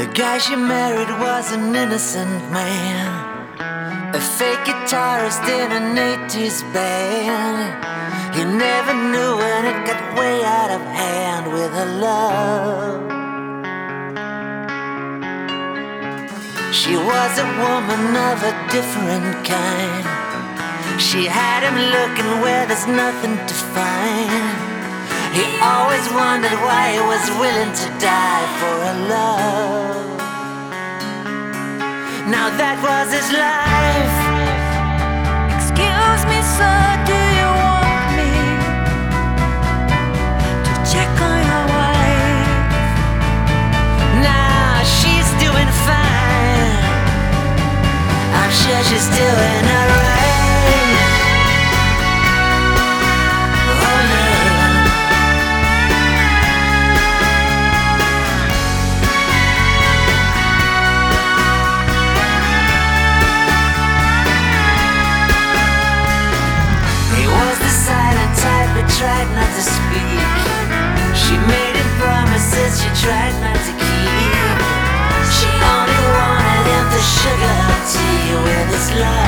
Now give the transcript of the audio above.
The guy she married was an innocent man, a fake guitarist in an 80s band. He never knew when it got way out of hand with her love. She was a woman of a different kind. She had him looking where there's nothing to find. He always wondered why he was willing to die for her love. Now that was his life. Excuse me, sir, do you want me to check on your wife? Now she's doing fine. I'm sure she's doing alright. Oh yeah. He was the silent type who tried not to speak. She made him promises she tried not to keep. She only wanted him to sugar her tea with his love.